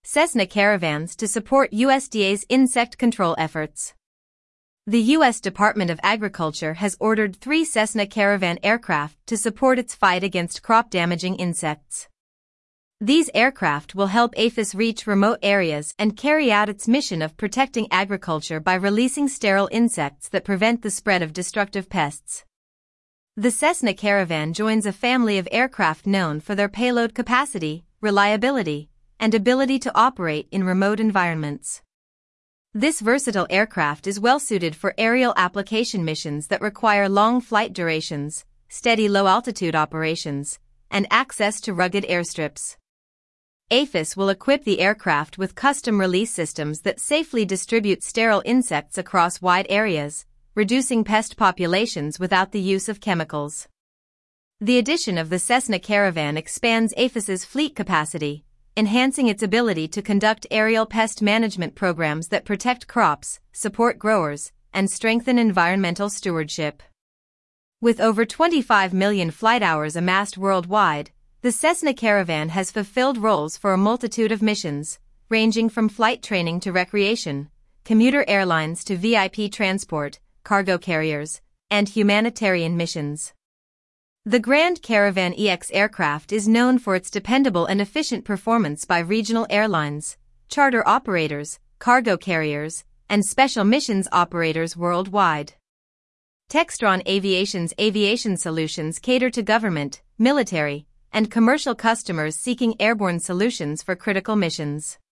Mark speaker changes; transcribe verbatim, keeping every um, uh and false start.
Speaker 1: Cessna Caravans to support U S D A's insect control efforts. The U S Department of Agriculture has ordered three Cessna Caravan aircraft to support its fight against crop-damaging insects. These aircraft will help APHIS reach remote areas and carry out its mission of protecting agriculture by releasing sterile insects that prevent the spread of destructive pests. The Cessna Caravan joins a family of aircraft known for their payload capacity, reliability, and ability to operate in remote environments. This versatile aircraft is well suited for aerial application missions that require long flight durations, steady low-altitude operations, and access to rugged airstrips. APHIS will equip the aircraft with custom release systems that safely distribute sterile insects across wide areas, reducing pest populations without the use of chemicals. The addition of the Cessna Caravan expands APHIS's fleet capacity, enhancing its ability to conduct aerial pest management programs that protect crops, support growers, and strengthen environmental stewardship. With over twenty-five million flight hours amassed worldwide, the Cessna Caravan has fulfilled roles for a multitude of missions, ranging from flight training to recreation, commuter airlines to V I P transport, cargo carriers, and humanitarian missions. The Grand Caravan E X aircraft is known for its dependable and efficient performance by regional airlines, charter operators, cargo carriers, and special missions operators worldwide. Textron Aviation's aviation solutions cater to government, military, and commercial customers seeking airborne solutions for critical missions.